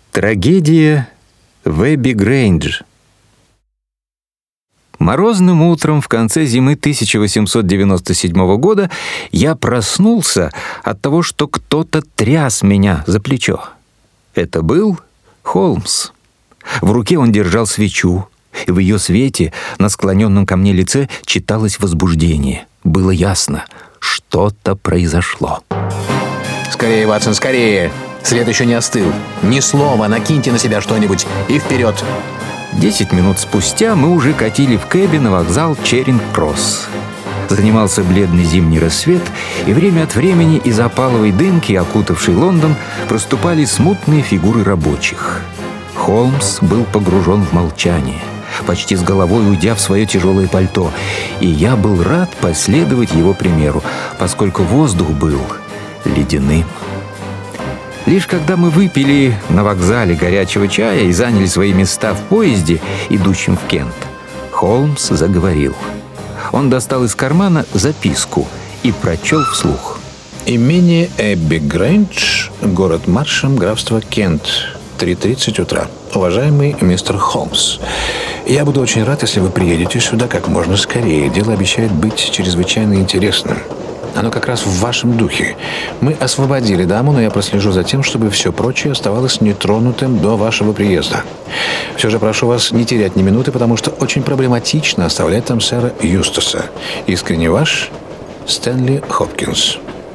Трагедия в Эбби Грейндж. Морозным утром в конце зимы 1897 года я проснулся от того, что кто-то тряс меня за плечо. Это был Холмс. В руке он держал свечу, и в ее свете на склоненном ко мне лице читалось возбуждение. Было ясно, что-то произошло. «Скорее, Ватсон, скорее! Свет еще не остыл. Ни слова, накиньте на себя что-нибудь и вперед!» 10 минут спустя мы уже катили в кэбе на вокзал Черинг-Кросс. Занимался бледный зимний рассвет, и время от времени из опаловой дымки, окутавшей Лондон, проступали смутные фигуры рабочих. Холмс был погружен в молчание, почти с головой уйдя в свое тяжелое пальто, и я был рад последовать его примеру, поскольку воздух был ледяным. Лишь когда мы выпили на вокзале горячего чая и заняли свои места в поезде, идущем в Кент, Холмс заговорил. Он достал из кармана записку и прочел вслух. «Имение Эбби Грейндж, город Маршем, графство Кент, 3:30 утра. Уважаемый мистер Холмс, я буду очень рад, если вы приедете сюда как можно скорее. Дело обещает быть чрезвычайно интересным. Оно как раз в вашем духе. Мы освободили даму, но я прослежу за тем, чтобы все прочее оставалось нетронутым до вашего приезда. Все же прошу вас не терять ни минуты, потому что очень проблематично оставлять там сэра Юстаса. Искренне ваш, Стэнли Хопкинс».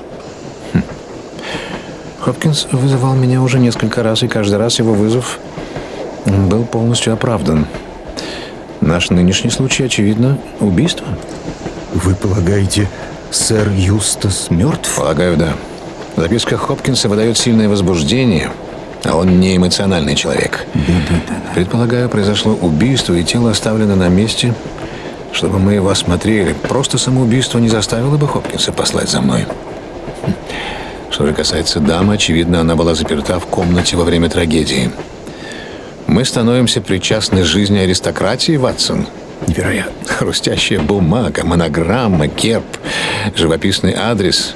Хопкинс вызывал меня уже несколько раз, и каждый раз его вызов был полностью оправдан. Наш нынешний случай, очевидно, убийство. «Вы полагаете, сэр Юстас мертв?» Полагаю, да. Записка Хопкинса выдает сильное возбуждение, а он не эмоциональный человек. Предполагаю, произошло убийство, и тело оставлено на месте, чтобы мы его осмотрели. Просто самоубийство не заставило бы Хопкинса послать за мной. Что же касается дамы, очевидно, она была заперта в комнате во время трагедии. Мы становимся причастны жизни аристократии, Ватсон. Невероятно. Хрустящая бумага, монограмма, герб, живописный адрес.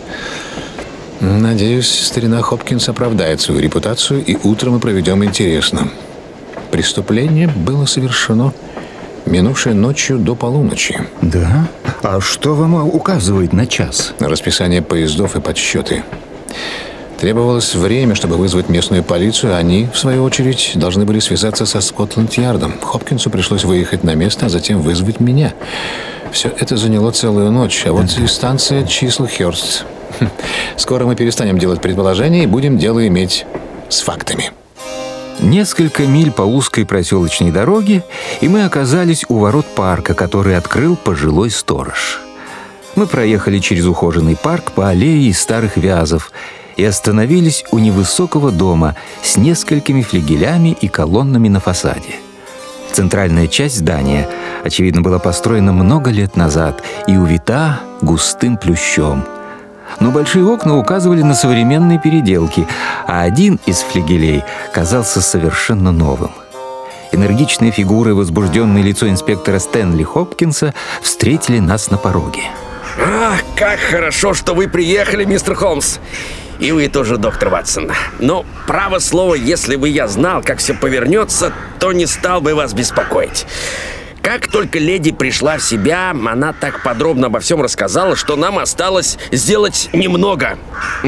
Надеюсь, старина Хопкинс оправдает свою репутацию, и утро мы проведем интересно. Преступление было совершено минувшей ночью до полуночи. Да? А что вам указывает на час? Расписание поездов и подсчеты. Требовалось время, чтобы вызвать местную полицию. Они, в свою очередь, должны были связаться со Скотланд-Ярдом. Хопкинсу пришлось выехать на место, а затем вызвать меня. Все это заняло целую ночь. А вот и станция Числхёрст. Скоро мы перестанем делать предположения и будем дело иметь с фактами. Несколько миль по узкой проселочной дороге, и мы оказались у ворот парка, который открыл пожилой сторож. Мы проехали через ухоженный парк по аллее из старых вязов и остановились у невысокого дома с несколькими флигелями и колоннами на фасаде. Центральная часть здания, очевидно, была построена много лет назад и увита густым плющом. Но большие окна указывали на современные переделки, а один из флигелей казался совершенно новым. Энергичные фигуры и возбужденное лицо инспектора Стэнли Хопкинса встретили нас на пороге. «Ах, как хорошо, что вы приехали, мистер Холмс! И вы тоже, доктор Ватсон. Но, право слово, если бы я знал, как все повернется, то не стал бы вас беспокоить. Как только леди пришла в себя, она так подробно обо всем рассказала, что нам осталось сделать немного.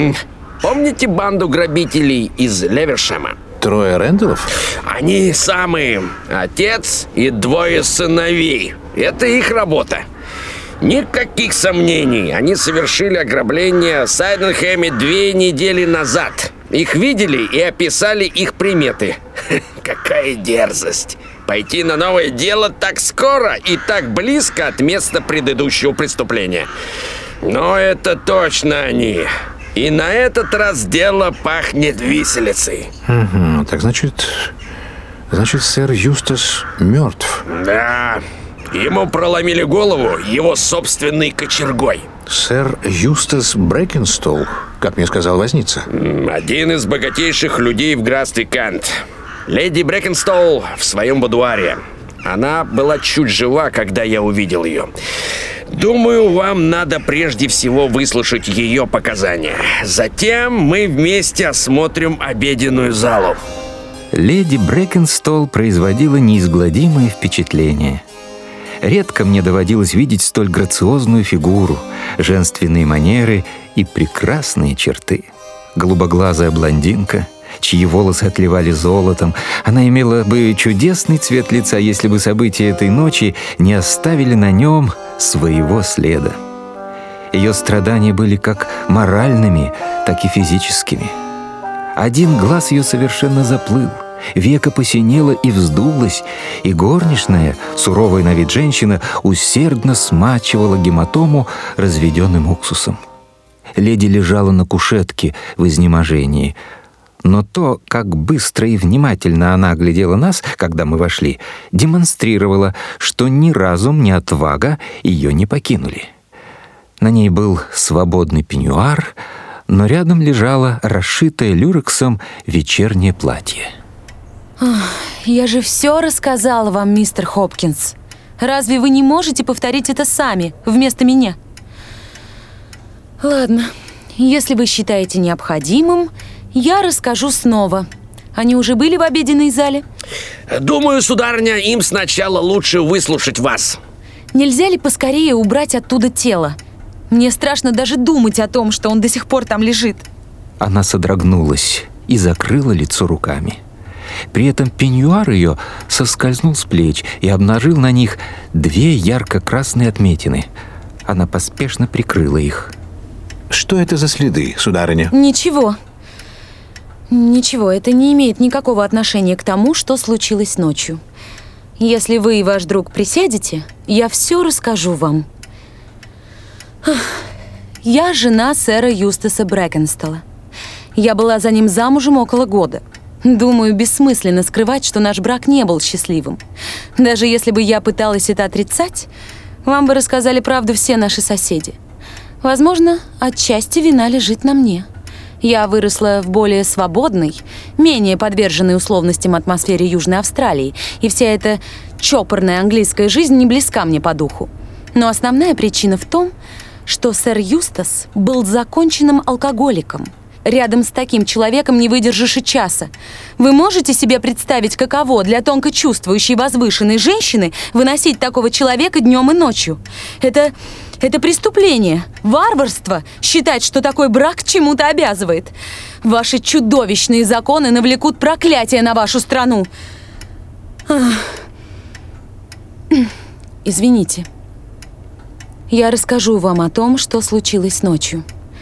Помните банду грабителей из Левершема? Трое Рэндаллов? Они самые. Отец и двое сыновей. Это их работа. Никаких сомнений, они совершили ограбление в Сайденхэме 2 недели назад. Их видели и описали их приметы. Какая дерзость! Пойти на новое дело так скоро и так близко от места предыдущего преступления. Но это точно они. И на этот раз дело пахнет виселицей. Так значит, сэр Юстас мертв. Да. Ему проломили голову его собственной кочергой. Сэр Юстас Брэкенстол, как мне сказал возница. Один из богатейших людей в графстве Кент. Леди Брэкенстол в своем будуаре. Она была чуть жива, когда я увидел ее. Думаю, вам надо прежде всего выслушать ее показания. Затем мы вместе осмотрим обеденную залу. Леди Брэкенстол производила неизгладимое впечатление. Редко мне доводилось видеть столь грациозную фигуру, женственные манеры и прекрасные черты. Голубоглазая блондинка, чьи волосы отливали золотом. Она имела бы чудесный цвет лица, если бы события этой ночи не оставили на нем своего следа. Ее страдания были как моральными, так и физическими. Один глаз ее совершенно заплыл, веко посинело и вздулось, и горничная, суровая на вид женщина, усердно смачивала гематому разведенным уксусом. Леди лежала на кушетке в изнеможении, но то, как быстро и внимательно она оглядела нас, когда мы вошли, демонстрировало, что ни разум, ни отвага ее не покинули. На ней был свободный пеньюар, но рядом лежало расшитое люрексом вечернее платье. Я же все рассказала вам, мистер Хопкинс. Разве вы не можете повторить это сами, вместо меня? Ладно, если вы считаете необходимым, я расскажу снова. Они уже были в обеденной зале? Думаю, сударыня, им сначала лучше выслушать вас. Нельзя ли поскорее убрать оттуда тело? Мне страшно даже думать о том, что он до сих пор там лежит. Она содрогнулась и закрыла лицо руками. При этом пеньюар ее соскользнул с плеч и обнажил на них 2 ярко-красные отметины. Она поспешно прикрыла их. Что это за следы, сударыня? Ничего, это не имеет никакого отношения к тому, что случилось ночью. Если вы и ваш друг присядете, я все расскажу вам. Я жена сэра Юстаса Брэкенстола. Я была за ним замужем около года. Думаю, бессмысленно скрывать, что наш брак не был счастливым. Даже если бы я пыталась это отрицать, вам бы рассказали правду все наши соседи. Возможно, отчасти вина лежит на мне. Я выросла в более свободной, менее подверженной условностям атмосфере Южной Австралии, и вся эта чопорная английская жизнь не близка мне по духу. Но основная причина в том, что сэр Юстас был законченным алкоголиком. Рядом с таким человеком не выдержишь и часа. Вы можете себе представить, каково для тонко чувствующей возвышенной женщины выносить такого человека днем и ночью? Это преступление, варварство считать, что такой брак чему-то обязывает. Ваши чудовищные законы навлекут проклятие на вашу страну. Извините. Я расскажу вам о том, что случилось ночью.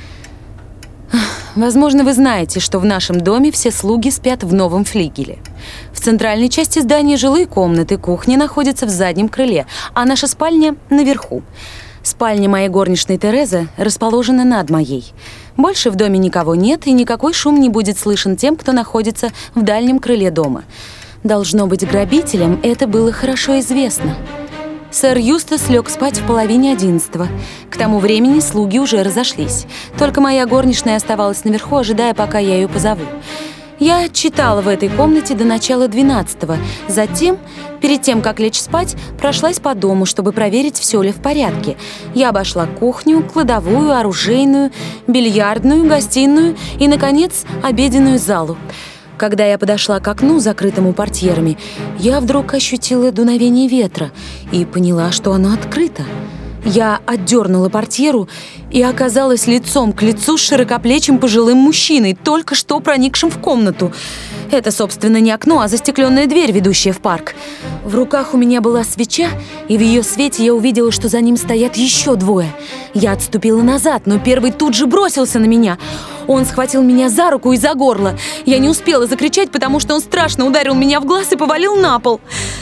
Возможно, вы знаете, что в нашем доме все слуги спят в новом флигеле. В центральной части здания жилые комнаты, кухня находится в заднем крыле, а наша спальня наверху. Спальня моей горничной Терезы расположена над моей. Больше в доме никого нет, и никакой шум не будет слышен тем, кто находится в дальнем крыле дома. Должно быть, грабителям это было хорошо известно. Сэр Юстас лег спать в 10:30. К тому времени слуги уже разошлись. Только моя горничная оставалась наверху, ожидая, пока я ее позову. Я читала в этой комнате до начала 12-го. Затем, перед тем, как лечь спать, прошлась по дому, чтобы проверить, все ли в порядке. Я обошла кухню, кладовую, оружейную, бильярдную, гостиную и, наконец, обеденную залу. Когда я подошла к окну, закрытому портьерами, я вдруг ощутила дуновение ветра и поняла, что оно открыто. Я отдернула портьеру и оказалась лицом к лицу с широкоплечим пожилым мужчиной, только что проникшим в комнату. Это, собственно, не окно, а застекленная дверь, ведущая в парк. В руках у меня была свеча, и в ее свете я увидела, что за ним стоят еще 2. Я отступила назад, но первый тут же бросился на меня. Он схватил меня за руку и за горло. Я не успела закричать, потому что он страшно ударил меня в глаз и повалил на пол.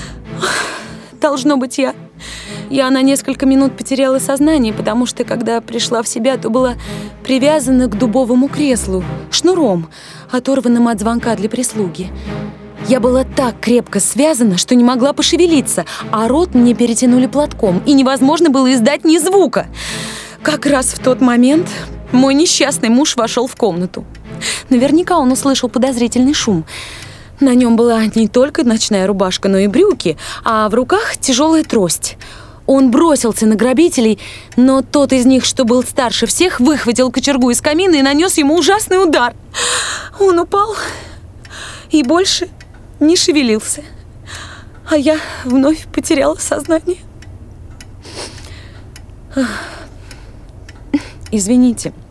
Должно быть, я на несколько минут потеряла сознание, потому что, когда пришла в себя, то была привязана к дубовому креслу шнуром, оторванным от звонка для прислуги. Я была так крепко связана, что не могла пошевелиться, а рот мне перетянули платком, и невозможно было издать ни звука. Как раз в тот момент мой несчастный муж вошел в комнату. Наверняка он услышал подозрительный шум. На нем была не только ночная рубашка, но и брюки, а в руках тяжелая трость. Он бросился на грабителей, но тот из них, что был старше всех, выхватил кочергу из камина и нанес ему ужасный удар. Он упал и больше не шевелился, а я вновь потеряла сознание. Извините.